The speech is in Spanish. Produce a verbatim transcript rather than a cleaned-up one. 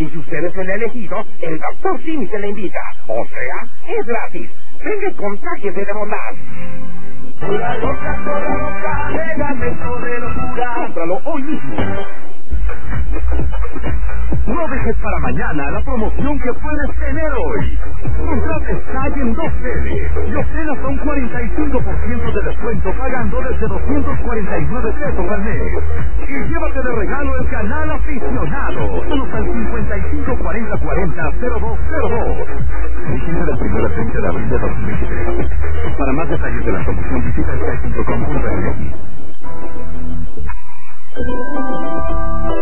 Y si usted es el elegido, el doctor Simi se le invita. O sea, es gratis. Venga y contágiese de bondad. Toda loca, toda loca, pegamento de locura. Cómpralo hoy mismo. No dejes para mañana la promoción que puedes tener hoy. Contrate Sky en dos L y obtén hasta un cuarenta y cinco por ciento de descuento pagando desde doscientos cuarenta y nueve pesos al mes. Y llévate de regalo el canal aficionado. Solo al cincuenta y cinco cuarenta cuarenta cero dos cero dos. Vigencia del primero al treinta de abril de dos mil veintitrés. Para más detalles de la promoción visita sky punto com punto m x.